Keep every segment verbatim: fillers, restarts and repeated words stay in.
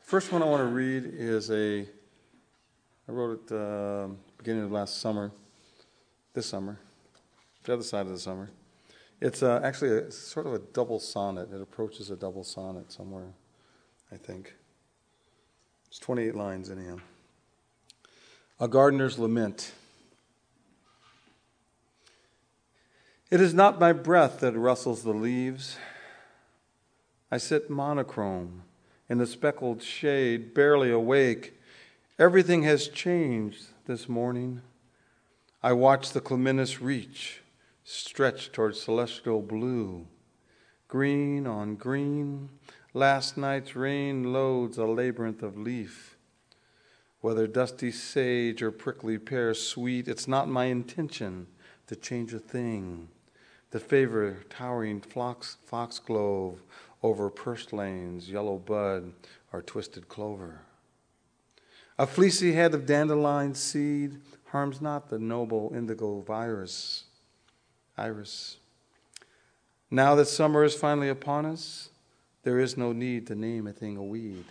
First one I want to read is a, I wrote it uh, beginning of last summer, this summer, the other side of the summer. It's uh, actually a, sort of a double sonnet. It approaches a double sonnet somewhere, I think. It's twenty-eight lines anyhow. A Gardener's Lament. It is not my breath that rustles the leaves. I sit monochrome in the speckled shade, barely awake. Everything has changed this morning. I watch the clematis reach, stretch towards celestial blue. Green on green, last night's rain loads a labyrinth of leaf. Whether dusty sage or prickly pear sweet, it's not my intention to change a thing, to favor towering fox, foxglove over purslane's yellow bud or twisted clover. A fleecy head of dandelion seed harms not the noble indigo virus, iris. Now that summer is finally upon us, there is no need to name a thing a weed.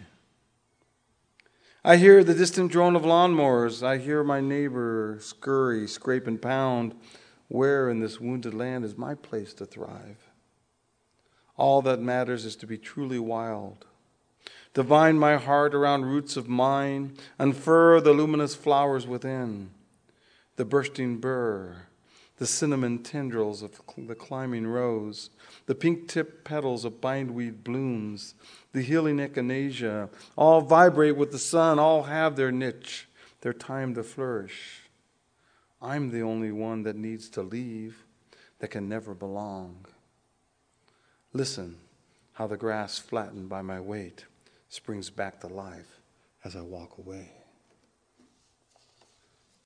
I hear the distant drone of lawnmowers. I hear my neighbor scurry, scrape, and pound. Where in this wounded land is my place to thrive? All that matters is to be truly wild, to bind my heart around roots of mine, unfurl the luminous flowers within, the bursting burr, the cinnamon tendrils of the climbing rose, the pink-tipped petals of bindweed blooms, the healing echinacea, all vibrate with the sun, all have their niche, their time to flourish. I'm the only one that needs to leave, that can never belong. Listen how the grass flattened by my weight springs back to life as I walk away.